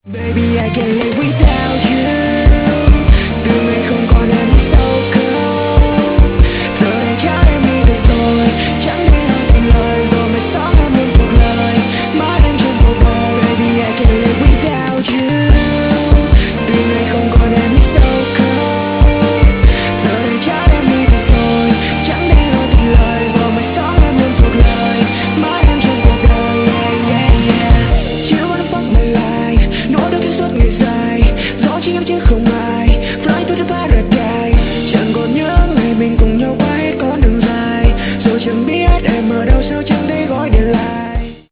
Baby, I can't live without you. Từ ngày không còn em sau câu, giờ đây chắc em đi được rồi. Chẳng thể nói thành lời, rồi mày sống em luôn cuộc lời. Mãi em trong cuộc đời. Baby, I can't live without you. Từ ngày không còn em sau câu, giờ đây chắc em đi được rồi. Chẳng thể nói thành lời, rồi mày sống em luôn cuộc lời. Mãi em trong cuộc đời. Yeah, yeah, yeah. You wanna fuck my life, nỗi đau kia suốt ngày dài, do chính em chứ